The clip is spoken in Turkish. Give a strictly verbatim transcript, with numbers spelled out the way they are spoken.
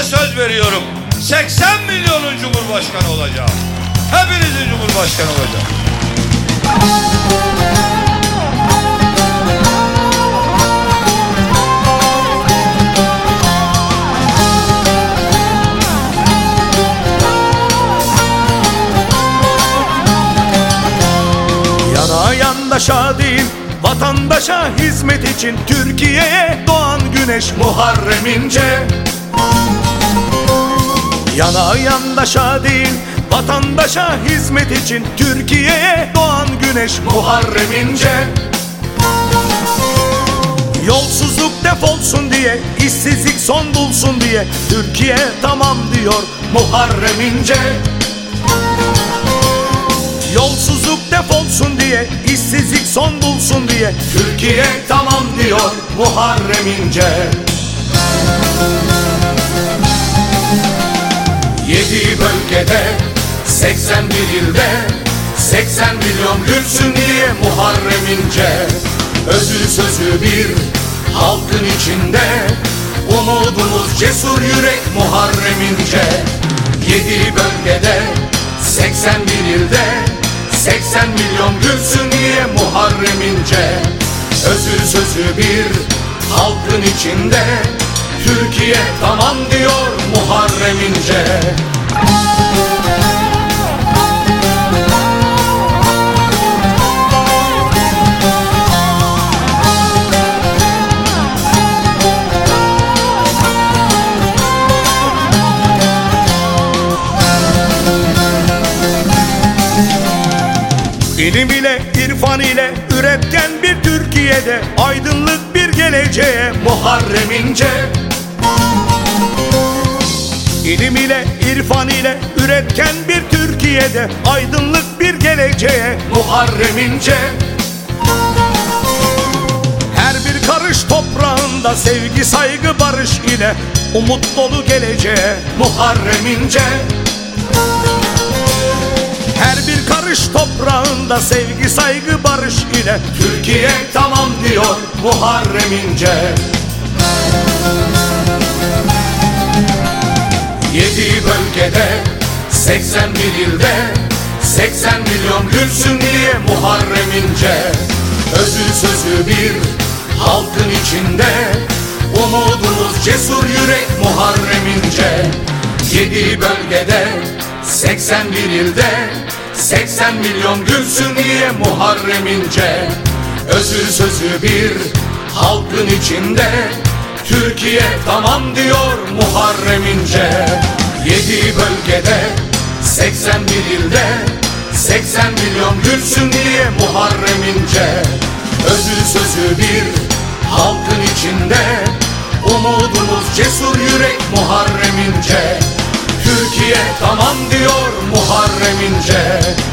size söz veriyorum. seksen milyonun cumhurbaşkanı olacağım. Hepinizin cumhurbaşkanı olacağım. Yana yandaşa değil, vatandaşa hizmet için Türkiye'ye doğan güneş Muharrem İnce. Yana yandaşa değil, vatandaşa hizmet için Türkiye'ye doğan güneş Muharrem İnce. Yolsuzluk defolsun diye, işsizlik son bulsun diye Türkiye tamam diyor Muharrem İnce. Yolsuzluk defolsun diye, işsizlik son bulsun diye Türkiye tamam diyor Muharrem İnce. Yedi bölgede, seksen bir ilde, seksen milyon gülsün diye Muharrem İnce. Özü sözü bir, halkın içinde, umudumuz cesur yürek Muharrem İnce. Yedi bölgede, seksen bir ilde, seksen milyon gülsün diye Muharrem İnce. Özü sözü bir, halkın içinde, Türkiye tamam diyor Muharrem İnce. İlim ile, irfan ile üretken bir Türkiye'de aydınlık bir geleceğe Muharrem İnce. İlim ile, irfan ile üretken bir Türkiye'de aydınlık bir geleceğe Muharrem İnce. Her bir karış toprağında sevgi, saygı, barış ile umut dolu geleceğe Muharrem İnce. Her bir karış toprağında sevgi, saygı, barış ile Türkiye tamam diyor Muharrem İnce. Yedi bölgede, seksen bir ilde, seksen milyon gülsün diye Muharrem İnce. Özü sözü bir, halkın içinde, umudumuz cesur yürek Muharrem İnce. Yedi bölgede, seksen bir ilde, seksen milyon gülsün diye Muharrem İnce. Özü sözü bir, halkın içinde, Türkiye tamam diyor Muharrem İnce. Yedi bölgede, seksen bir ilde, seksen milyon gülsün diye Muharrem İnce. Özü sözü bir, halkın içinde, umudumuz cesur yürek Muharrem İnce. Türkiye tamam diyor Muharrem İnce.